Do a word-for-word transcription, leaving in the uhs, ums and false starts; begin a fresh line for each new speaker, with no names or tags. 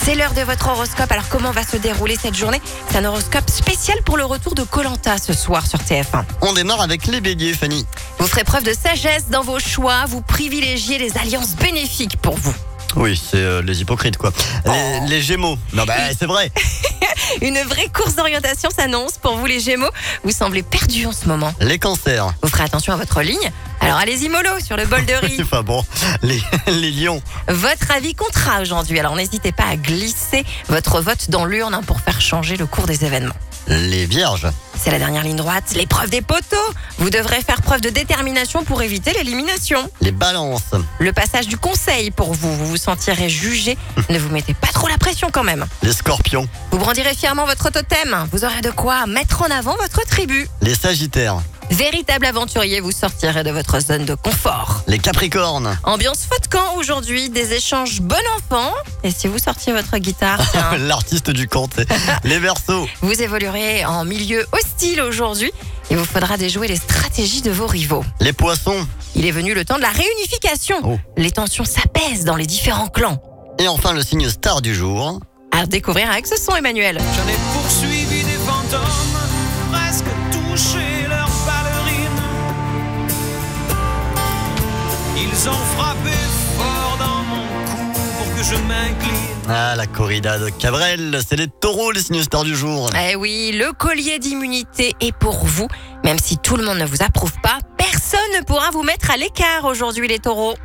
C'est l'heure de votre horoscope. Alors comment va se dérouler cette journée? C'est un horoscope spécial pour le retour de koh lanta ce soir sur T F un.
On démarre avec les béliers, Fanny.
Vous ferez preuve de sagesse dans vos choix. Vous privilégiez les alliances bénéfiques pour vous.
Oui, c'est euh, les hypocrites, quoi. Les,
Oh.
les gémeaux. Non, bah, c'est vrai.
Une vraie course d'orientation s'annonce pour vous les Gémeaux. Vous semblez perdus en ce moment.
Les cancers.
Vous ferez attention à votre ligne. Alors allez-y mollo sur le bol de riz.
C'est pas bon. Les, les lions.
Votre avis comptera aujourd'hui. Alors n'hésitez pas à glisser votre vote dans l'urne hein, pour faire changer le cours des événements.
Les vierges.
C'est la dernière ligne droite, l'épreuve des poteaux. Vous devrez faire preuve de détermination pour éviter l'élimination.
Les balances.
Le passage du conseil pour vous, vous vous sentirez jugé. Ne vous mettez pas trop la pression quand même.
Les scorpions.
Vous brandirez fièrement votre totem. Vous aurez de quoi mettre en avant votre tribu.
Les sagittaires.
Véritable aventurier, vous sortirez de votre zone de confort.
Les capricornes.
Ambiance feu de camp aujourd'hui, des échanges bon enfant. Et si vous sortiez votre guitare, tiens,
L'artiste du conte. Les verseaux.
vous évoluerez en milieu hostile aujourd'hui. Il vous faudra déjouer les stratégies de vos rivaux.
Les poissons.
Il est venu le temps de la réunification.
Oh.
Les tensions s'apaisent dans les différents clans.
Et enfin, le signe star du jour.
À découvrir avec ce son, Emmanuel.
J'en ai poursuivi des fantômes, presque touché leurs ballerines. Ils ont frappé fort dans mon cou pour que je m'incline.
Ah, la corrida de Cabrel. C'est les taureaux, les signes stars du jour.
Eh oui, le collier d'immunité est pour vous. Même si tout le monde ne vous approuve pas, personne ne pourra vous mettre à l'écart aujourd'hui, les taureaux.